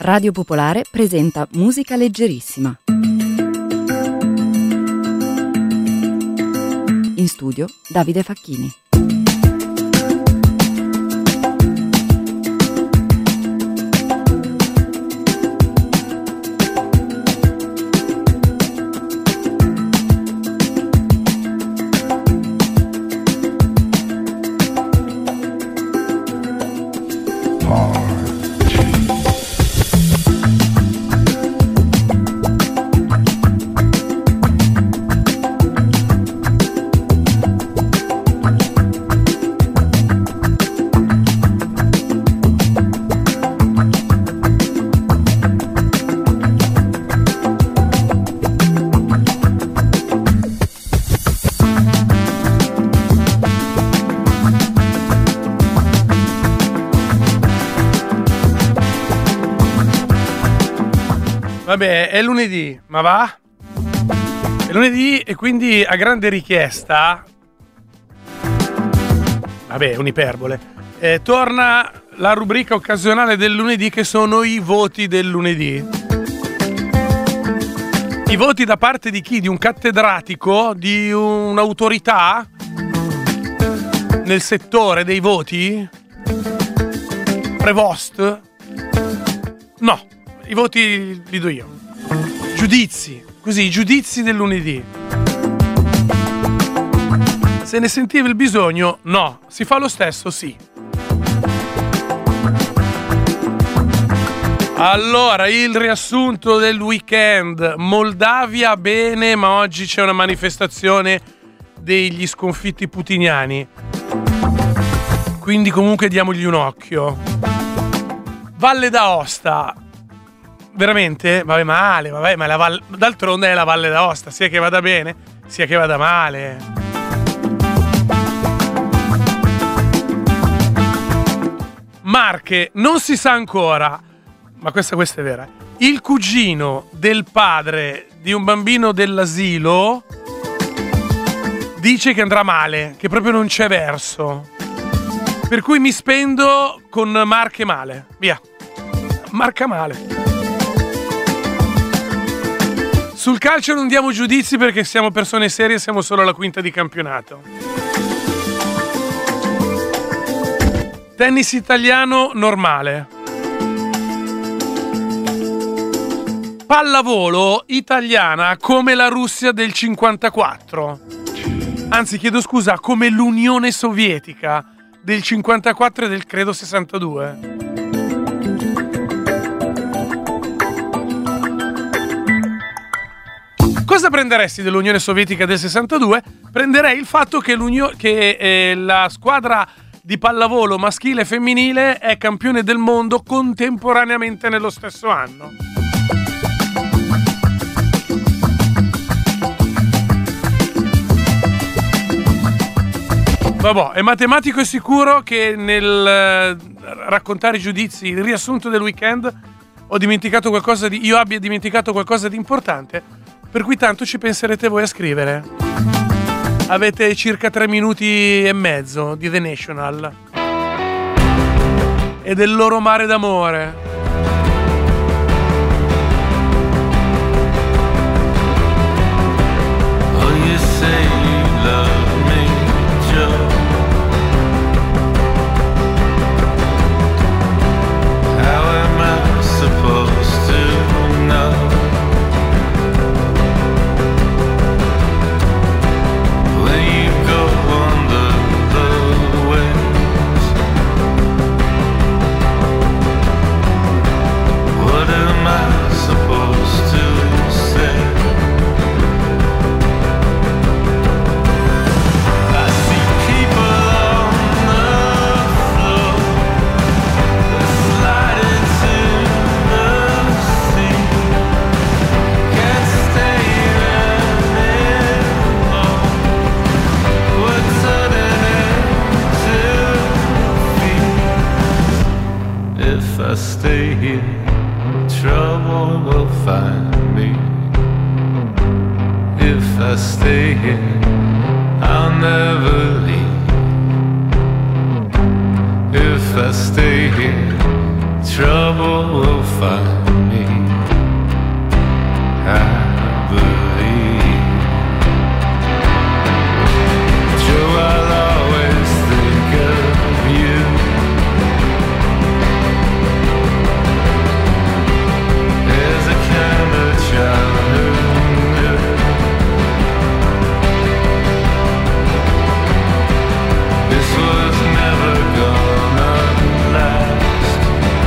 Radio Popolare presenta Musica Leggerissima. In studio Davide Facchini. Vabbè, è lunedì, ma va? È lunedì e quindi a grande richiesta, vabbè, un'iperbole, torna la rubrica occasionale del lunedì che sono i voti del lunedì. I voti da parte di chi? Di un cattedratico? Di un'autorità nel settore dei voti? Prevost? No. I voti li do io. Giudizi, così, i giudizi del lunedì. Se ne sentiva il bisogno? No. Si fa lo stesso? Sì. Allora, il riassunto del weekend. Moldavia bene, ma oggi c'è una manifestazione degli sconfitti putiniani. Quindi comunque diamogli un occhio. Valle d'Aosta. Veramente? Vabbè, male, vabbè, ma d'altronde è la Valle d'Aosta, sia che vada bene, sia che vada male. Marche, non si sa ancora, ma questa è vera. Il cugino del padre di un bambino dell'asilo dice che andrà male, che proprio non c'è verso. Per cui mi spendo con Marche male, via. Marca male. Sul calcio non diamo giudizi perché siamo persone serie e siamo solo alla quinta di campionato. Tennis italiano normale. Pallavolo italiana come la Russia del 54. Anzi, chiedo scusa, come l'Unione Sovietica del 54 e del credo 62. Cosa prenderesti dell'Unione Sovietica del 62? Prenderei il fatto che la squadra di pallavolo maschile e femminile è campione del mondo contemporaneamente nello stesso anno. Vabbè, è matematico e sicuro che nel raccontare i giudizi, il riassunto del weekend, io abbia dimenticato qualcosa di importante. Per cui tanto ci penserete voi a scrivere. Avete circa 3 minuti e mezzo di The National e del loro mare d'amore. Oh, you say you love me, Joe. How am I supposed to know? I stay here, trouble will find me. If I stay here, I'll never leave. If I stay here, trouble will find me. I believe. Joe, I'll always think of you. There's a kind of childhood this was never gonna last.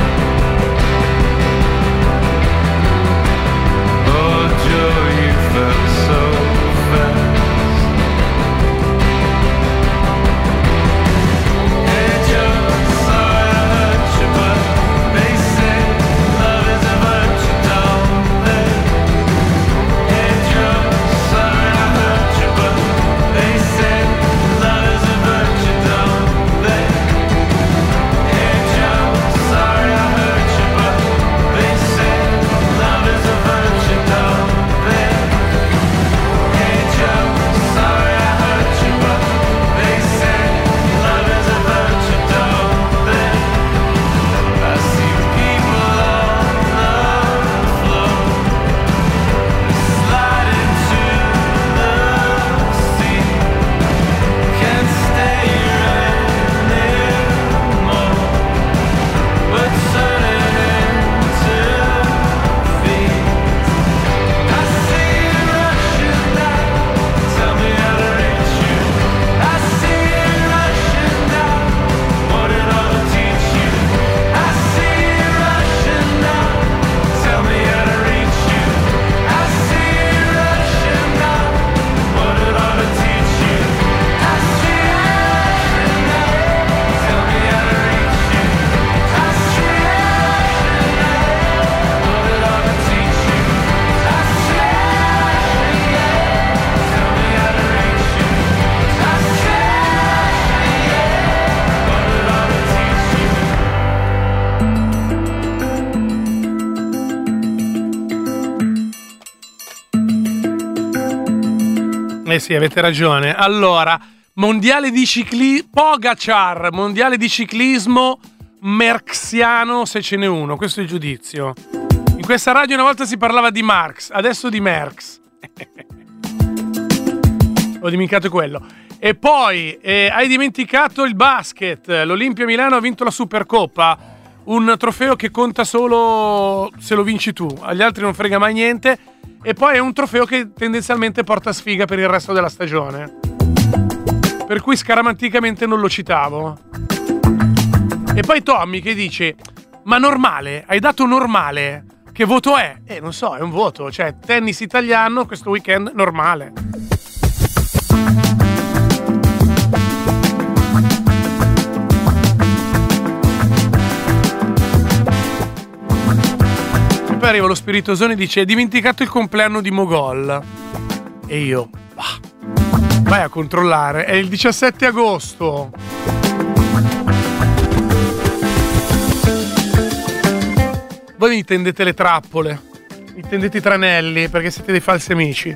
Oh, Joe, you felt so fast. Hey, Joe, sorry I hurt you, but they say love is a virtue, don't they? Hey, Joe, sorry I hurt you, but they say love is a virtue, don't they? Hey, Joe, sorry I hurt you, but they say love is a virtue, don't they? Hey, Joe, sorry I hurt you, but they say love is a virtue, don't they? I see people on the floor slide into the sea. Can't stay here anymore. We're turning into thieves. I see you rushing down. Tell me how to reach you. I see you rushing down. What it ought to teach you. I see you rushing down. Tell me how to reach you. I see you rushing down. What it ought to teach you. I see you rushing down. Tell me how to reach you. I see you rushing down. What it ought to teach you. I see you rushing down. Tell me how to reach you. I see you rushing down. What it ought to teach you. Eh sì, avete ragione. Allora, mondiale di Pogacar, mondiale di ciclismo marxiano, se ce n'è uno. Questo è il giudizio. In questa radio una volta si parlava di Marx, adesso di Merckx. Ho dimenticato quello. E poi hai dimenticato il basket. L'Olimpia Milano ha vinto la Supercoppa, un trofeo che conta solo se lo vinci tu, agli altri non frega mai niente. E poi è un trofeo che tendenzialmente porta sfiga per il resto della stagione, per cui scaramanticamente non lo citavo. E poi Tommy che dice: ma normale? Hai dato normale? Che voto è? Non so, è un voto. Cioè, tennis italiano questo weekend normale. E poi arriva lo spiritosone e dice: hai dimenticato il compleanno di Mogol. E io: vai a controllare, è il 17 agosto. Voi mi tendete le trappole, mi tendete i tranelli perché siete dei falsi amici.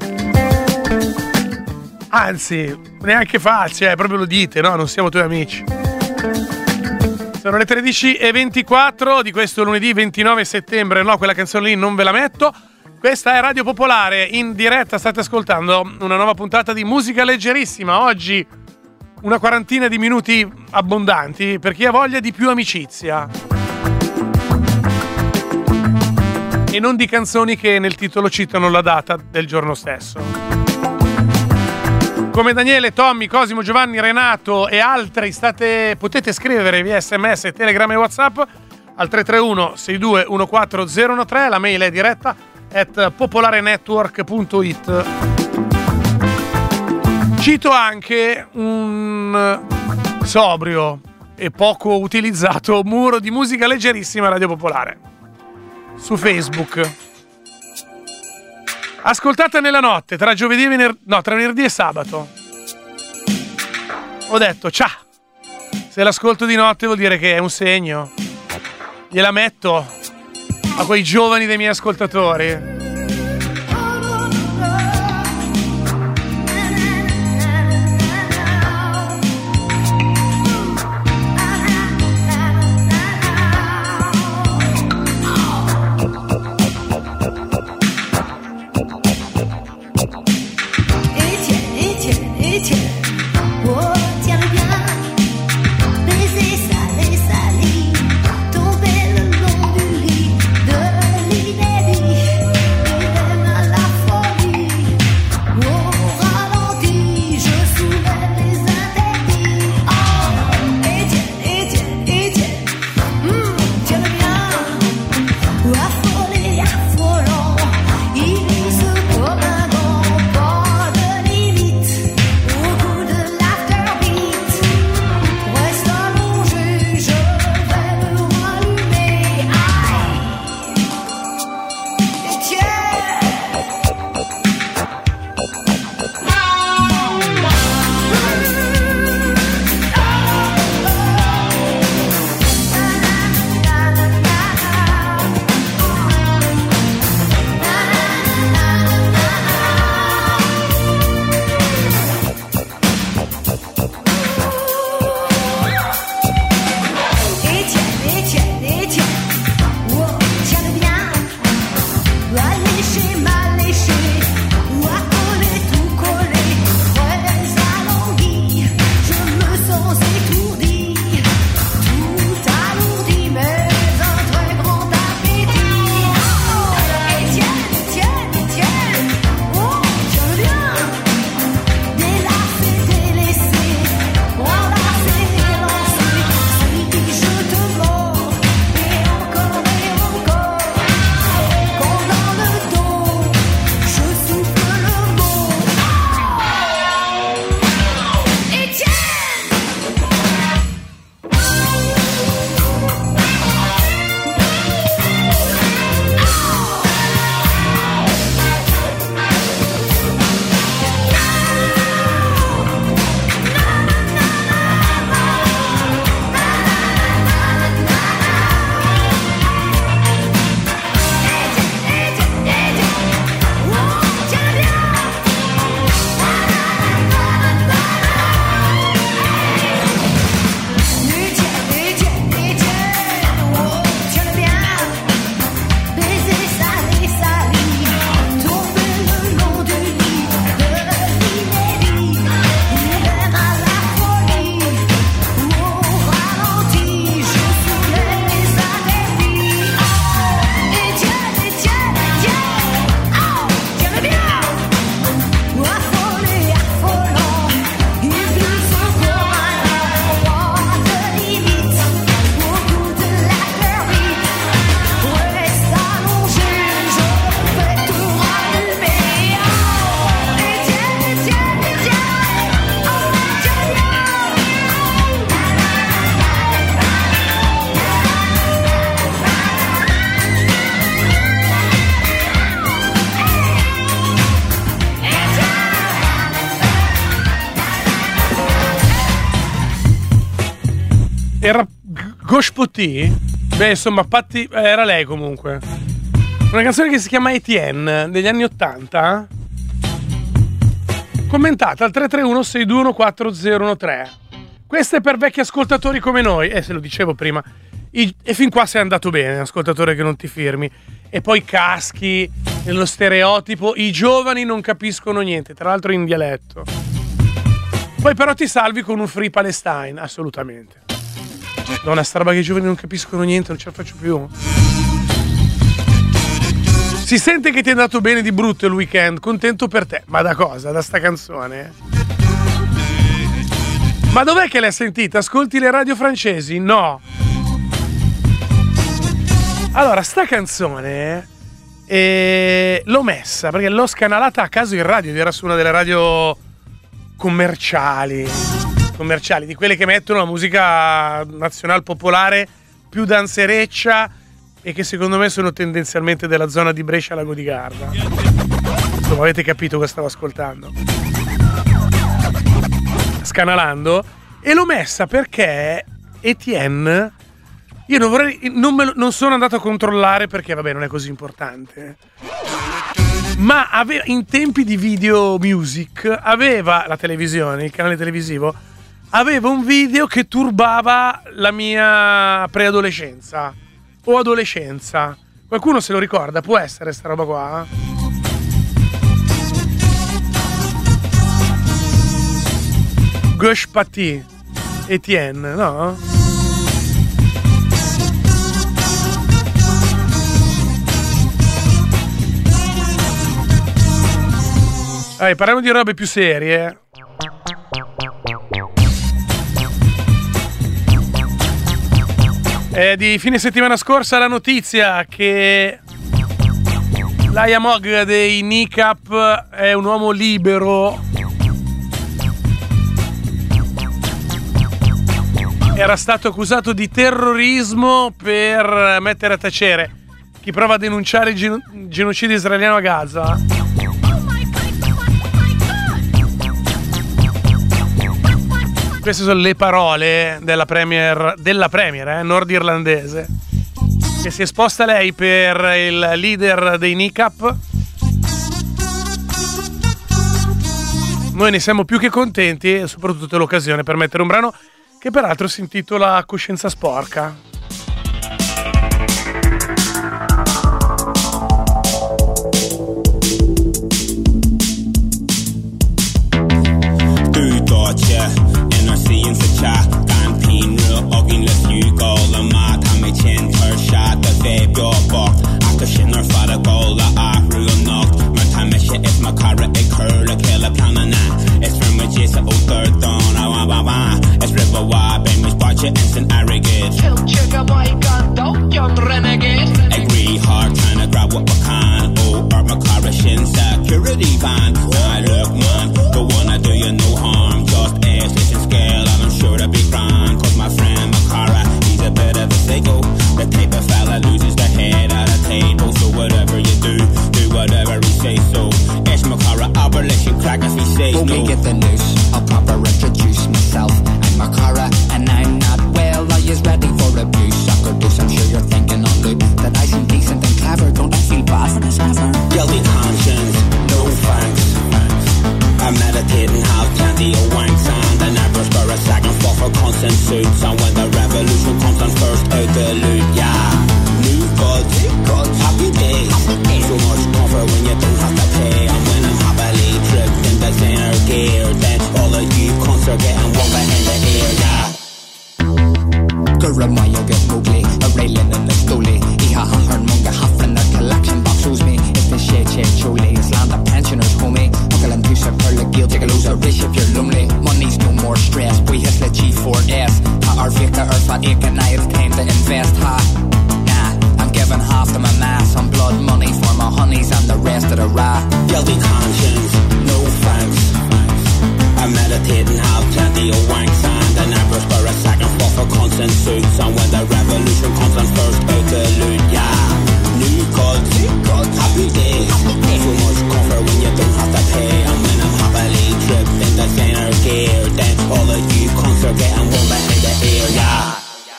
Anzi, neanche falsi, proprio lo dite, no? Non siamo tuoi amici. Sono le 13:24 di questo lunedì 29 settembre. No, quella canzone lì non ve la metto. Questa è Radio Popolare, in diretta state ascoltando una nuova puntata di musica leggerissima. Oggi una quarantina di minuti abbondanti per chi ha voglia di più amicizia. E non di canzoni che nel titolo citano la data del giorno stesso. Come Daniele, Tommy, Cosimo, Giovanni, Renato e altri potete scrivere via SMS, Telegram e WhatsApp al 331 62 14013. La mail è diretta @popolarenetwork.it. Cito anche un sobrio e poco utilizzato muro di musica leggerissima Radio Popolare su Facebook. Ascoltata nella notte tra giovedì e tra venerdì e sabato. Ho detto ciao. Se l'ascolto di notte vuol dire che è un segno. Gliela metto a quei giovani dei miei ascoltatori. Era Goshpoti? Beh, insomma, Patti era lei comunque. Una canzone che si chiama Etienne, degli anni '80. Commentata al 331-621-4013. Questo è per vecchi ascoltatori come noi. Se lo dicevo prima. E fin qua sei andato bene, ascoltatore che non ti firmi. E poi caschi nello stereotipo. I giovani non capiscono niente, tra l'altro in dialetto. Poi però ti salvi con un Free Palestine, assolutamente. Donna, sta roba che i giovani non capiscono niente, non ce la faccio più. Si sente che ti è andato bene di brutto il weekend, contento per te. Ma da cosa? Da sta canzone? Ma dov'è che l'hai sentita? Ascolti le radio francesi? No. Allora, sta canzone l'ho messa perché l'ho scanalata a caso in radio, era su una delle radio commerciali, di quelle che mettono la musica nazionale popolare più danzereccia e che secondo me sono tendenzialmente della zona di Brescia Lago di Garda. Insomma, avete capito cosa stavo ascoltando. Scanalando, e l'ho messa perché Etienne, io non vorrei, non sono andato a controllare perché vabbè non è così importante, ma aveva, in tempi di video music, aveva la televisione, il canale televisivo, aveva un video che turbava la mia preadolescenza o adolescenza. Qualcuno se lo ricorda? Può essere sta roba qua? Gauche Paty, Etienne, no? Parliamo di robe più serie. Di fine settimana scorsa la notizia che Laia Mog dei Kneecap è un uomo libero. Era stato accusato di terrorismo per mettere a tacere chi prova a denunciare il genocidio israeliano a Gaza. Queste sono le parole della premier nordirlandese, che si è esposta lei per il leader dei Kneecap. Noi ne siamo più che contenti e soprattutto è l'occasione per mettere un brano che peraltro si intitola Coscienza sporca. Seeing such a campaign, real ogin left you go. The mat, I'm a chin, her shot, the vape, your box. I could shin her for the goal, the real knock. My time is shit, it's my car, it curl, a killer plan and it's from a Jason, oh, third down, it's river wide, baby, we spot you, instant arrogate. Kill chugga, my gun, don't young renegade. Agree hard, trying to grab what we can. Oh, art my car, a shin, security van. Now look, man, the one I do you no harm, just ass, listen, scale. Sure to be grand, cause my friend Makara, he's a bit of a psycho. The type of fella loses the head at a table. So whatever you do whatever he says. So Ash Makara, abolition crack if he says no. Okay, get the news, I'll proper introduce myself. I'm Makara, and I'm not well. Are you ready for abuse? Sucker deuce, I'm sure you're thinking on loop that I seem decent and clever. Don't I feel bad for this ever? Guilty conscience, no thanks. I'm meditating, have plenty of wanks, and I never spur a second fall for constant suits. And when the revolution comes on first out the loot, yeah. New gods, happy days. So much comfort when you don't have to pay. And when I'm happily tripped in designer gear, then all of you cunts are getting one in the air, yeah. Gurumaya get Mowgli, a railing in the stoley. Ihaha, her munga, half in their collection box shows me. It's the shade chole, it's land of pensioners, homie. Uncle and Deuce, Pearl, Gil, take a loser, rich if you're lonely. Money's no more stress, we hit the G4S. Ha, our Vika, Earth, Fat, Ake, and now it's time to invest, ha. Nah, I'm giving half to my mass on blood money for my honeys and the rest of the rah. Guilty conscience, no thanks. I'm meditating, have plenty of wanks, and I never spur a second fall for constant suits. And when the revolution comes on first out the loot, yeah. New gods, happy days. So much comfort when you don't have to pay. And when I'm happily tripped in designer gear, then all of you cunts are getting one behind the ear, yeah.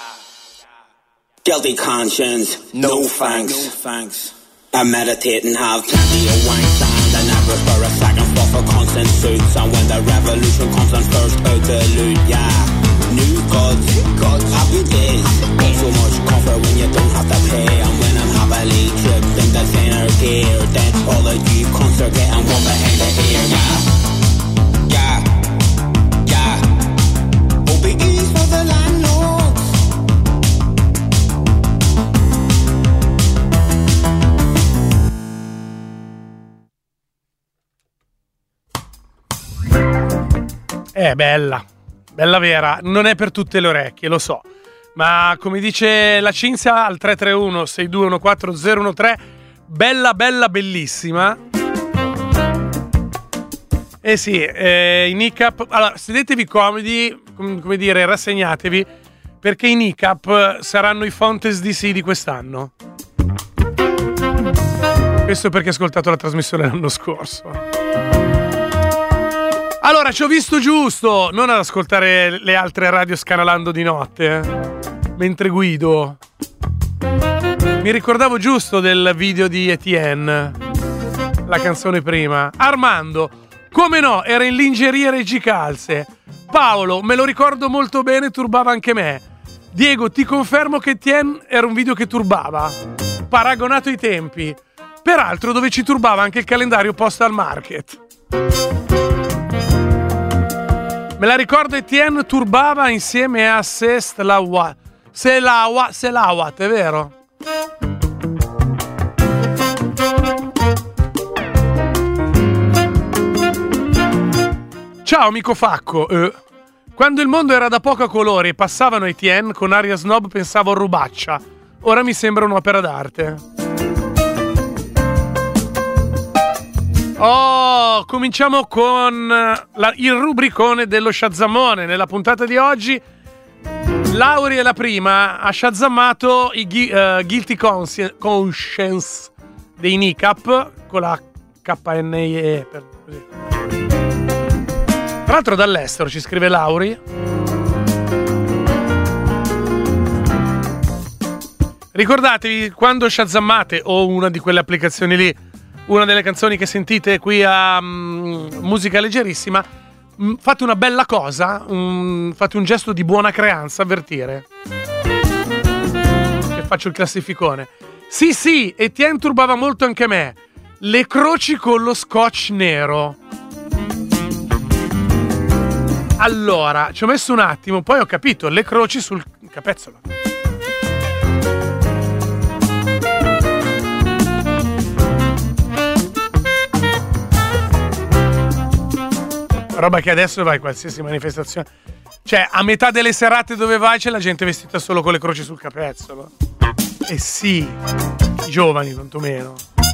Guilty conscience, no thanks. I'm meditating, have plenty of wanks, and I never spur a second fall for constant suits. And when the revolution comes on first out the loot, yeah. New gods, happy days. So much comfort when you don't have to pay. And when I'm happily tripped in designer gear, then all of you cunts are getting one behind the ear, yeah. OBEs for the landlords. Bella vera, non è per tutte le orecchie, lo so, ma come dice la Cinzia al 331 6214 013, bella bellissima. Eh sì, i Kneecap, allora sedetevi comodi, come dire, rassegnatevi, perché i Kneecap saranno i Fontes DC di quest'anno. Questo perché ho ascoltato la trasmissione l'anno scorso. Allora, ci ho visto giusto, non ad ascoltare le altre radio scanalando di notte, mentre guido. Mi ricordavo giusto del video di Etienne, la canzone prima. Armando, come no, era in lingerie reggicalze. Paolo, me lo ricordo molto bene, turbava anche me. Diego, ti confermo che Etienne era un video che turbava. Paragonato ai tempi. Peraltro dove ci turbava anche il calendario Postal Market. Me la ricordo, Etienne turbava insieme a Selawat, è vero? Ciao amico Facco, quando il mondo era da poco a colori e passavano Etienne con aria snob pensavo a Rubaccia, ora mi sembra un'opera d'arte. Oh, cominciamo con il rubricone dello Shazammone. Nella puntata di oggi Lauri è la prima, ha shazammato i Guilty Conscience dei Kneecap con la KNE per così. Tra l'altro dall'estero ci scrive Lauri. Ricordatevi, quando shazammate o una di quelle applicazioni lì, una delle canzoni che sentite qui a Musica Leggerissima, fate una bella cosa, fate un gesto di buona creanza, avvertire. E faccio il classificone. Sì, Etienne turbava molto anche me. Le croci con lo scotch nero. Allora, ci ho messo un attimo, poi ho capito, le croci sul capezzolo. Roba che adesso vai qualsiasi manifestazione. Cioè, a metà delle serate dove vai c'è la gente vestita solo con le croci sul capezzolo. Eh sì, i giovani quantomeno.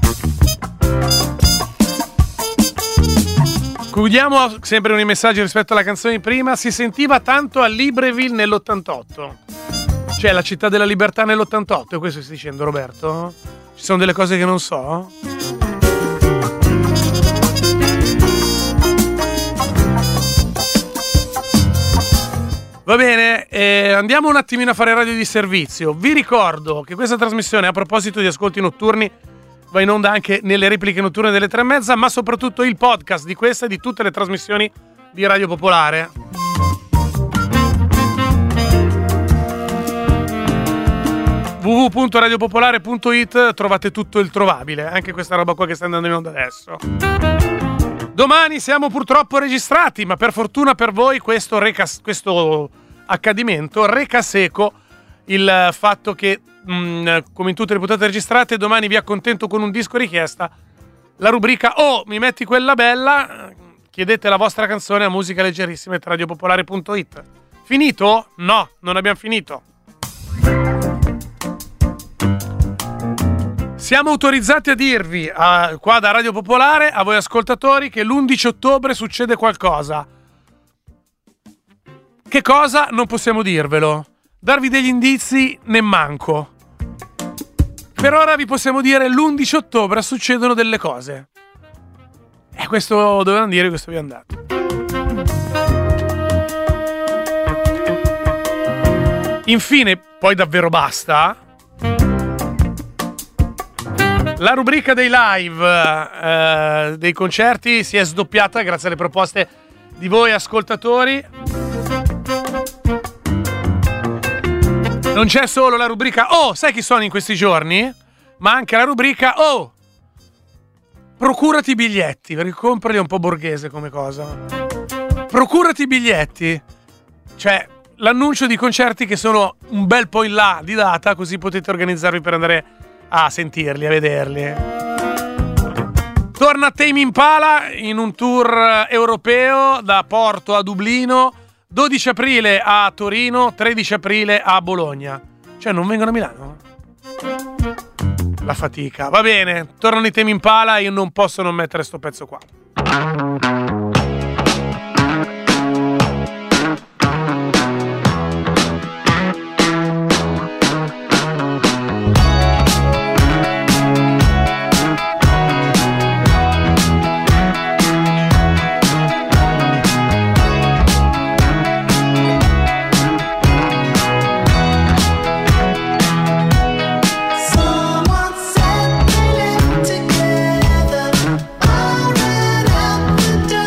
Chiudiamo sempre con i messaggi rispetto alla canzone di prima. Si sentiva tanto a Libreville nell'88. Cioè, la città della libertà nell'88. Questo stai dicendo, Roberto? Ci sono delle cose che non so? Va bene, andiamo un attimino a fare radio di servizio. Vi ricordo che questa trasmissione, a proposito di ascolti notturni, va in onda anche nelle repliche notturne delle 3:30, ma soprattutto il podcast di questa e di tutte le trasmissioni di Radio Popolare. www.radiopopolare.it, trovate tutto il trovabile, anche questa roba qua che sta andando in onda adesso. Domani siamo purtroppo registrati, ma per fortuna per voi questo accadimento reca seco il fatto che, come in tutte le puntate registrate, domani vi accontento con un disco richiesta, la rubrica "Oh, mi metti quella bella", chiedete la vostra canzone a musicaleggerissima@radiopopolare.it. Finito? No, non abbiamo finito. Siamo autorizzati a dirvi, qua da Radio Popolare, a voi ascoltatori, che l'11 ottobre succede qualcosa. Che cosa? Non possiamo dirvelo. Darvi degli indizi nemmanco. Per ora vi possiamo dire l'11 ottobre succedono delle cose. E questo dovevano dire, questo vi è andato. Infine, poi davvero basta. La rubrica dei live, dei concerti, si è sdoppiata grazie alle proposte di voi ascoltatori. Non c'è solo la rubrica "Oh, sai chi sono in questi giorni?", ma anche la rubrica "Oh, procurati i biglietti", perché comprali è un po' borghese come cosa. Procurati i biglietti. Cioè, l'annuncio di concerti che sono un bel po' in là di data, così potete organizzarvi per andare a sentirli, a vederli. Torna Tame Impala in un tour europeo da Porto a Dublino, 12 aprile a Torino, 13 aprile a Bologna. Cioè, non vengono a Milano? La fatica. Va bene, tornano i Tame Impala, io non posso non mettere sto pezzo qua. Someone said we live together, all right out the door.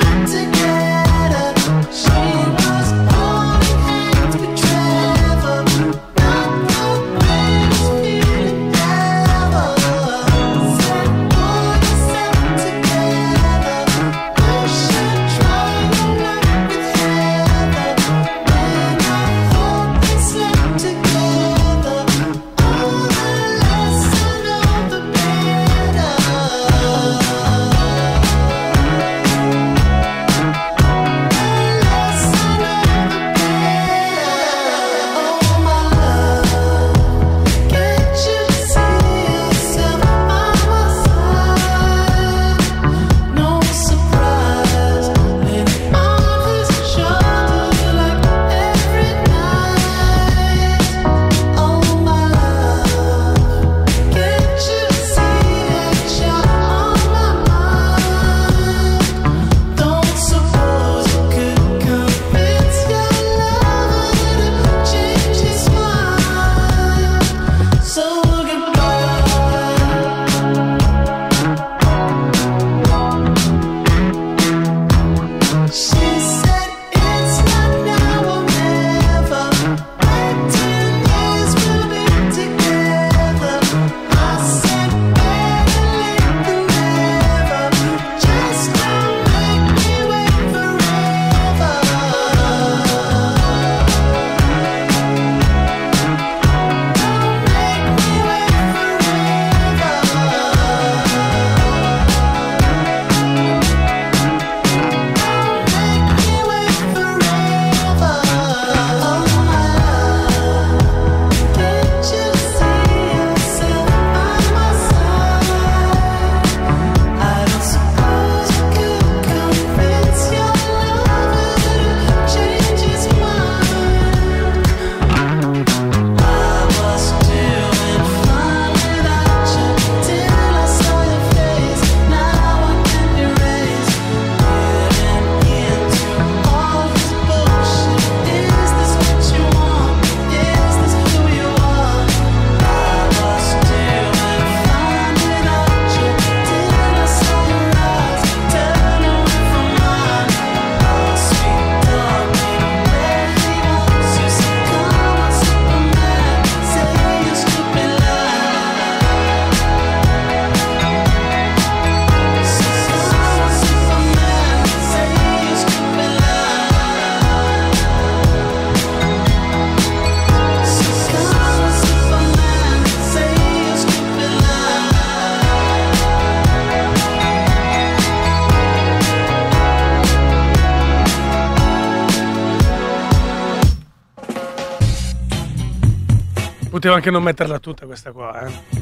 Potevo anche non metterla tutta questa qua,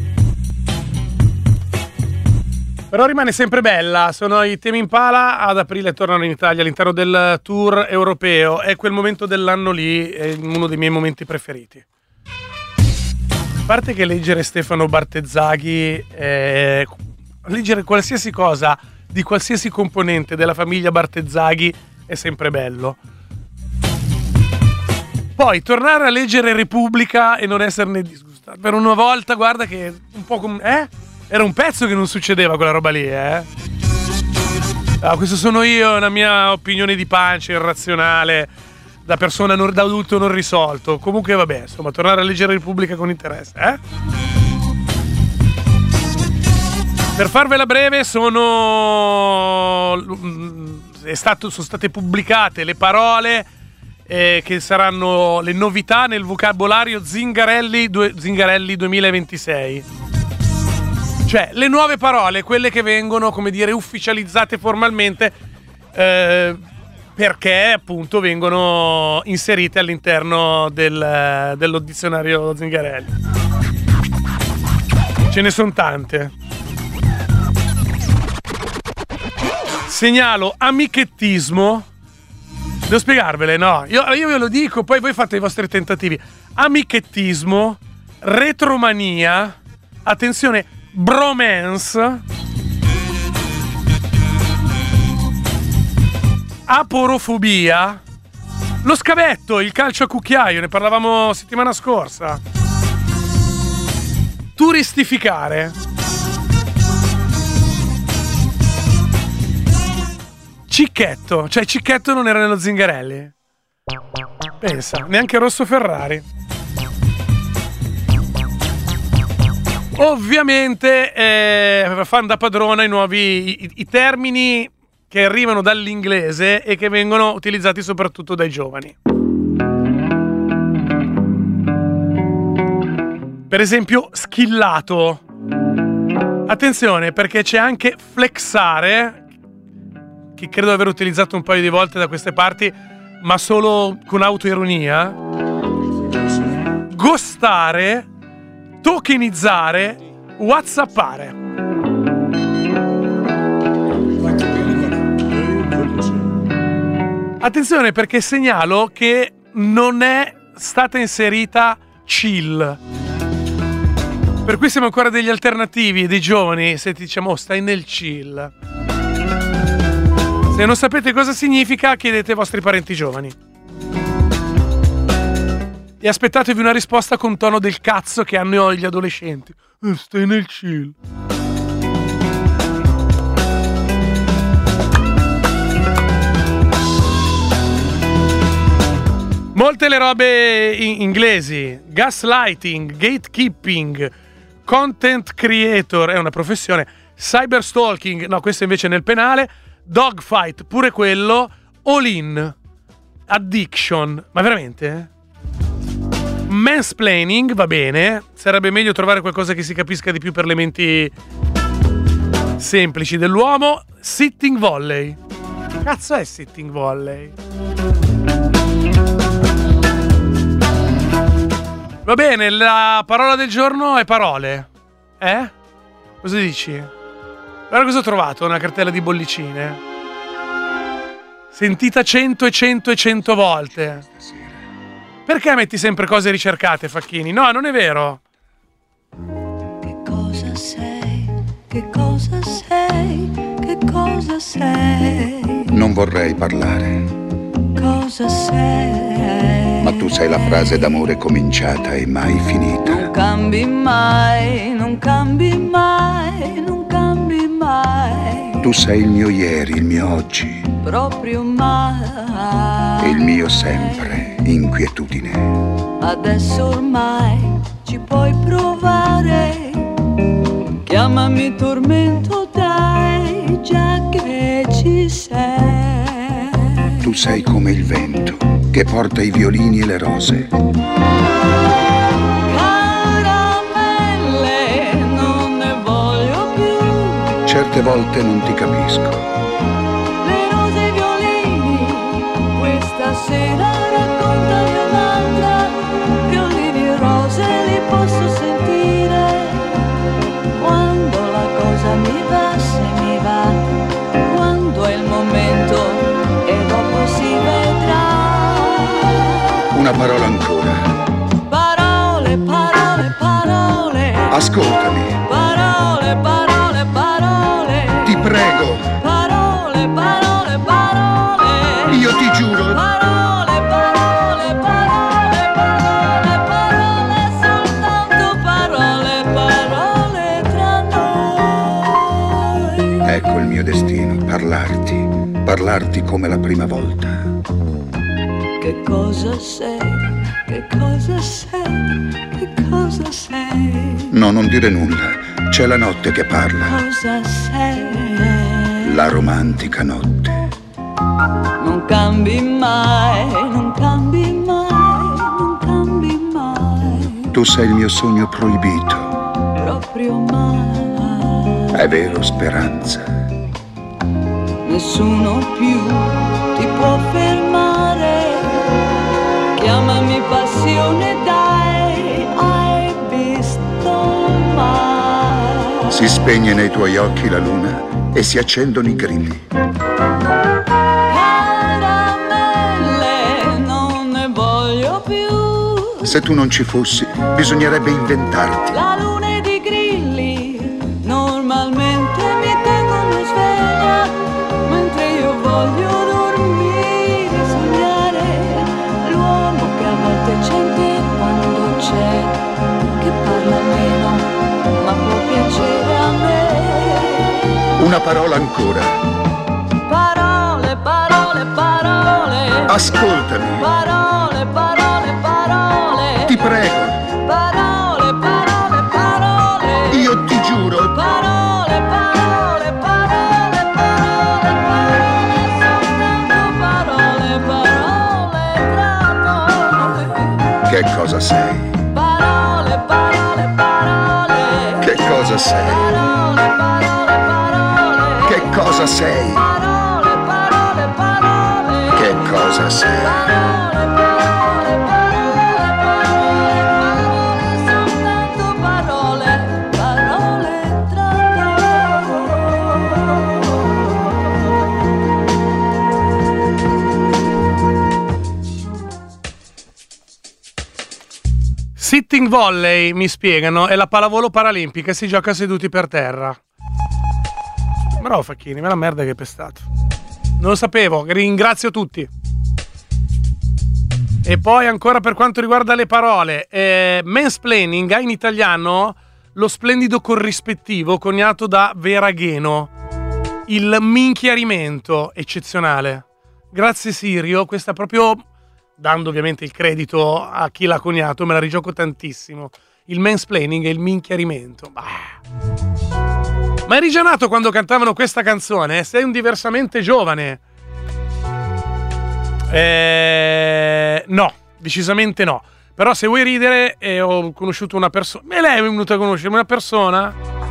Però rimane sempre bella. Sono i Tame Impala, ad aprile tornano in Italia all'interno del tour europeo. È quel momento dell'anno lì, è uno dei miei momenti preferiti. A parte che leggere Stefano Bartezzaghi, leggere qualsiasi cosa di qualsiasi componente della famiglia Bartezzaghi è sempre bello. Poi tornare a leggere Repubblica e non esserne disgustato. Per una volta, guarda che un po' come... Era un pezzo che non succedeva quella roba lì, questo sono io, una mia opinione di pancia irrazionale, da persona da adulto non risolto. Comunque vabbè, insomma, tornare a leggere Repubblica con interesse, Per farvela breve, sono state pubblicate le parole che saranno le novità nel vocabolario Zingarelli 2026. Cioè, le nuove parole, quelle che vengono, come dire, ufficializzate formalmente perché appunto vengono inserite all'interno dello dizionario Zingarelli. Ce ne sono tante. Segnalo amichettismo. Devo spiegarvele, no? Io ve lo dico, poi voi fate i vostri tentativi. Amichettismo, retromania, attenzione, bromance, aporofobia, lo scavetto, il calcio a cucchiaio, ne parlavamo settimana scorsa, turistificare, cicchetto, cioè cicchetto non era nello Zingarelli, pensa, neanche Rosso Ferrari. Ovviamente fan da padrona i nuovi i termini che arrivano dall'inglese e che vengono utilizzati soprattutto dai giovani. Per esempio schillato. Attenzione, perché c'è anche flexare, che credo di aver utilizzato un paio di volte da queste parti, ma solo con autoironia. Ghostare, tokenizzare, whatsappare. Attenzione, perché segnalo che non è stata inserita chill. Per cui siamo ancora degli alternativi, dei giovani, se ti diciamo stai nel chill. Se non sapete cosa significa, chiedete ai vostri parenti giovani. E aspettatevi una risposta con tono del cazzo che hanno gli adolescenti. Stai nel chill. Molte le robe inglesi. Gaslighting, gatekeeping, content creator, è una professione. Cyberstalking, no, questo invece è nel penale. Dogfight, pure quello. All in. Addiction, ma veramente? Mansplaining, va bene. Sarebbe meglio trovare qualcosa che si capisca di più per le menti semplici dell'uomo. Sitting volley. Cazzo è sitting volley? Va bene, la parola del giorno è parole. Cosa dici? Guarda cosa ho trovato, una cartella di bollicine. Sentita 100 e 100 e 100 volte. Perché metti sempre cose ricercate, Facchini? No, non è vero. Che cosa sei? Che cosa sei? Che cosa sei? Non vorrei parlare. Cosa sei? Ma tu sei la frase d'amore cominciata e mai finita. Non cambi mai, non cambi mai, non cambi mai. Tu sei il mio ieri, il mio oggi, Proprio mai. il mio sempre, inquietudine. Adesso ormai ci puoi provare. Chiamami tormento, dai, già che ci sei. Tu sei come il vento che porta i violini e le rose. Caramelle, non ne voglio più. Certe volte non ti capisco. Le rose e i violini, questa sera raccontami un'altra. Violini e rose li Una parola ancora. Parole, parole, parole. Ascoltami. Parole, parole, parole. Ti prego. Parole, parole, parole. Io ti giuro. Parole, parole, parole, parole, parole, soltanto parole, parole tra noi. Ecco il mio destino, parlarti come la prima volta. Che cosa sei? Che cosa sei? Che cosa sei? No, non dire nulla, c'è la notte che parla, Cosa sei? la romantica notte. Non cambi mai, non cambi mai, non cambi mai, Tu sei il mio sogno proibito, proprio mai. è vero, speranza. Nessuno più ti può fermare. Chiamami passione, dai, hai visto mai? Si spegne nei tuoi occhi la luna e si accendono i grilli. Caramelle, non ne voglio più. Se tu non ci fossi, bisognerebbe inventarti. La luna ed i grilli normalmente mi tengono sveglia, mentre io voglio dormire, sognare l'uomo che a volte c'è quando c'è, che parla meno ma può piacere a me. Una parola ancora. Parole, parole, parole. Ascoltami, Parole, parole, parole. ti prego, Parole, parole, parole. io ti giuro. Parole, parole, parole, parole, parole, soltanto parole, parole tra noi. Che cosa sei? Parole, parole, parole. Che cosa sei? Parole, parole, parole. Che cosa sei? Parole, parole, parole. Che cosa sei? Parole, parole, parole, parole, parole, soltanto parole, parole tra Sitting volley, mi spiegano, è la pallavolo paralimpica e si gioca seduti per terra. Bravo Facchini, me la merda che hai pestato. Non lo sapevo, ringrazio tutti. E poi ancora per quanto riguarda le parole, mansplaining ha in italiano lo splendido corrispettivo coniato da Veragheno. Il minchiarimento eccezionale. Grazie Sirio, questa proprio, dando ovviamente il credito a chi l'ha coniato, me la rigioco tantissimo. Il mansplaining e il minchiarimento. Ma eri già nato quando cantavano questa canzone? Sei un diversamente giovane. No, decisamente no. Però se vuoi ridere, ho conosciuto una persona. E lei è venuta a conoscere una persona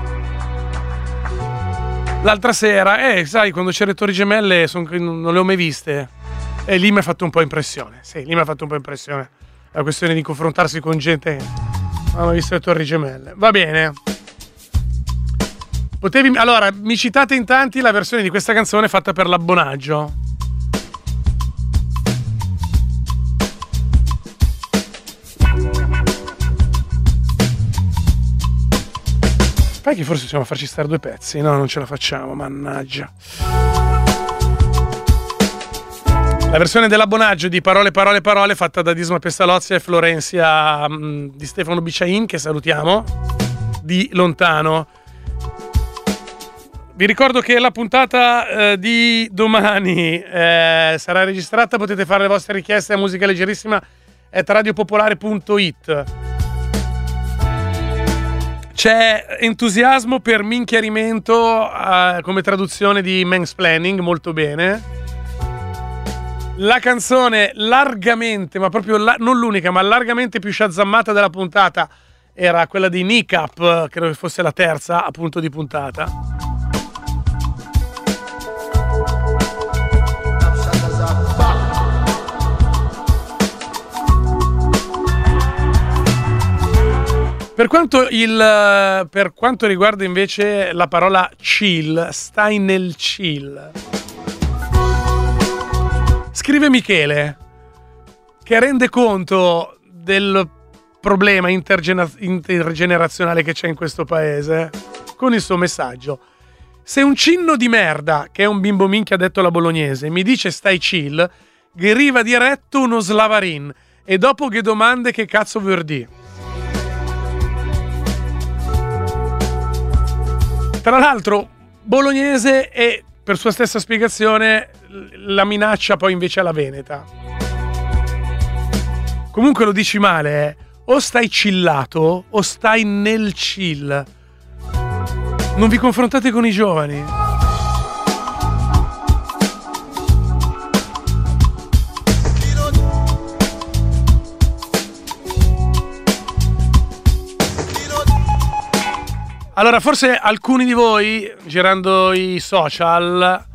l'altra sera. Sai, quando c'era le Torri Gemelle non le ho mai viste. E lì mi ha fatto un po' impressione. Sì, lì mi ha fatto un po' impressione. La questione di confrontarsi con gente che non ha mai visto le Torri Gemelle. Va bene. Allora, mi citate in tanti la versione di questa canzone fatta per l'abbonaggio. Poi che forse possiamo farci stare due pezzi. No, non ce la facciamo, mannaggia. La versione dell'abbonaggio di Parole, parole, parole fatta da Disma Pestalozzi e Florenzia di Stefano Bicciain, che salutiamo, di lontano. Vi ricordo che la puntata di domani sarà registrata, potete fare le vostre richieste a musicaleggerissima@radiopopolare.it. C'è entusiasmo per minchiarimento come traduzione di mansplaining, molto bene. La canzone largamente, ma proprio non l'unica, ma largamente più sciazzammata della puntata era quella di Kneecap, credo che fosse la terza appunto di puntata. Per quanto riguarda invece la parola chill, stai nel chill. Scrive Michele: che rende conto del problema intergenerazionale che c'è in questo paese, con il suo messaggio. Se un cinno di merda, che è un bimbo minchia detto alla bolognese, mi dice stai chill, che arriva diretto uno slavarin, e dopo che domande che cazzo vuol dire. Tra l'altro bolognese e, per sua stessa spiegazione, la minaccia poi invece alla veneta. Comunque lo dici male, o stai chillato o stai nel chill. Non vi confrontate con i giovani. Allora, forse alcuni di voi, girando i social,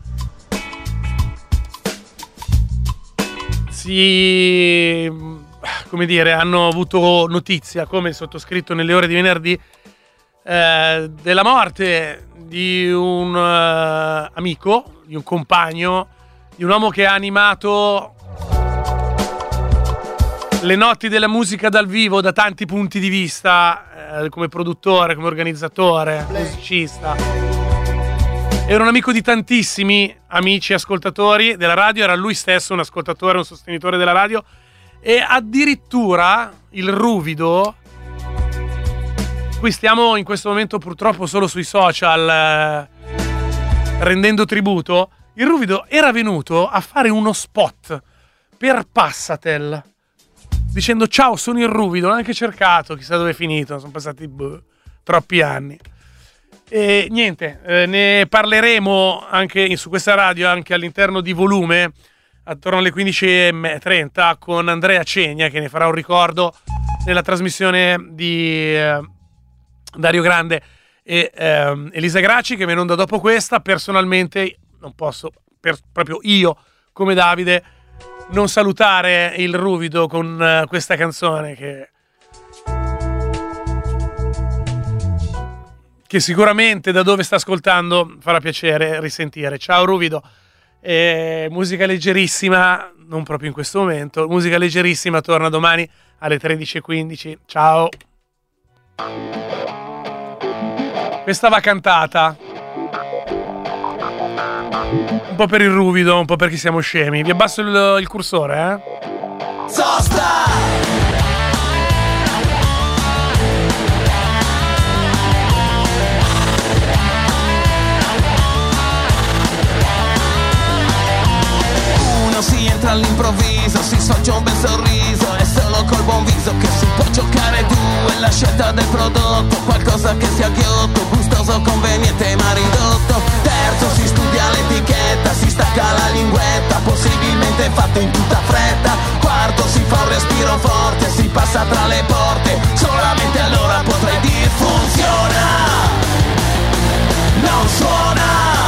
hanno avuto notizia, come sottoscritto nelle ore di venerdì, della morte di un amico, di un compagno, di un uomo che ha animato le notti della musica dal vivo da tanti punti di vista, come produttore, come organizzatore, musicista. Era un amico di tantissimi amici ascoltatori della radio, era lui stesso un ascoltatore, un sostenitore della radio, e addirittura il Ruvido, qui stiamo in questo momento purtroppo solo sui social rendendo tributo, il Ruvido era venuto a fare uno spot per Passatel dicendo ciao, sono il Ruvido, l'ho anche cercato, chissà dove è finito, sono passati troppi anni. E niente, ne parleremo anche su questa radio, anche all'interno di Volume, attorno alle 15:30, con Andrea Cegna, che ne farà un ricordo nella trasmissione di Dario Grande e Elisa Gracci, che viene onda dopo questa. Personalmente non posso, proprio io come Davide, non salutare il Ruvido con questa canzone che sicuramente da dove sta ascoltando farà piacere risentire. Ciao Ruvido. Musica leggerissima, non proprio in questo momento. Musica leggerissima torna domani alle 13:15. Ciao. Questa va cantata un po' per il Ruvido, un po' perché siamo scemi. Vi abbasso il cursore, Sosta! Si entra all'improvviso, si sfoggia un bel sorriso, è solo col buon viso che si può giocare due. La scelta del prodotto, qualcosa che sia ghiotto, gustoso, conveniente ma ridotto. Terzo, si studia l'etichetta, si stacca la linguetta, possibilmente fatto in tutta fretta. Quarto, si fa un respiro forte, si passa tra le porte, solamente allora potrei dire funziona, non suona,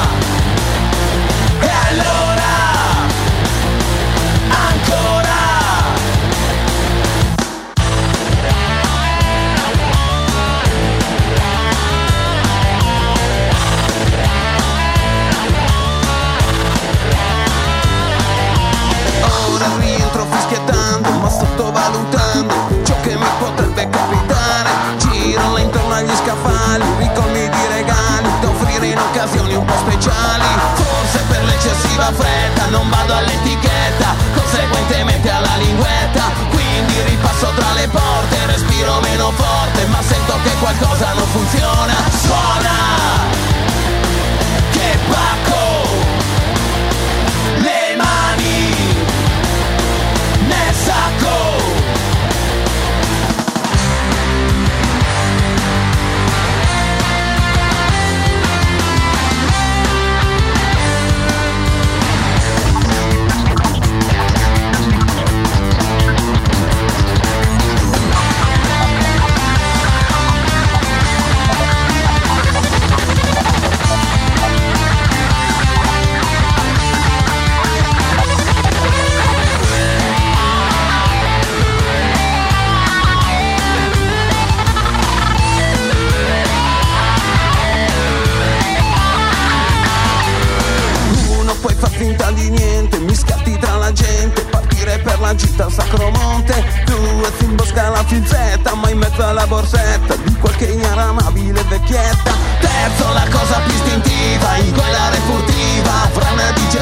e allora rientro fischiettando, ma sottovalutando ciò che mi potrebbe capitare. Giro intorno agli scaffali, ricolmi di regali da offrire in occasioni un po' speciali. Forse per l'eccessiva fretta non vado all'etichetta, conseguentemente alla linguetta. Quindi ripasso tra le porte, respiro meno forte, ma sento che qualcosa non funziona. Suona, che pacco, le mani nel sacco. Finta di niente, mi scatti tra la gente, partire per la una gita al Sacromonte, due in bosca alla finzetta, ma in mezzo alla borsetta di qualche ignara amabile vecchietta. Terzo, la cosa più istintiva, in quell'area furtiva, fra una digerita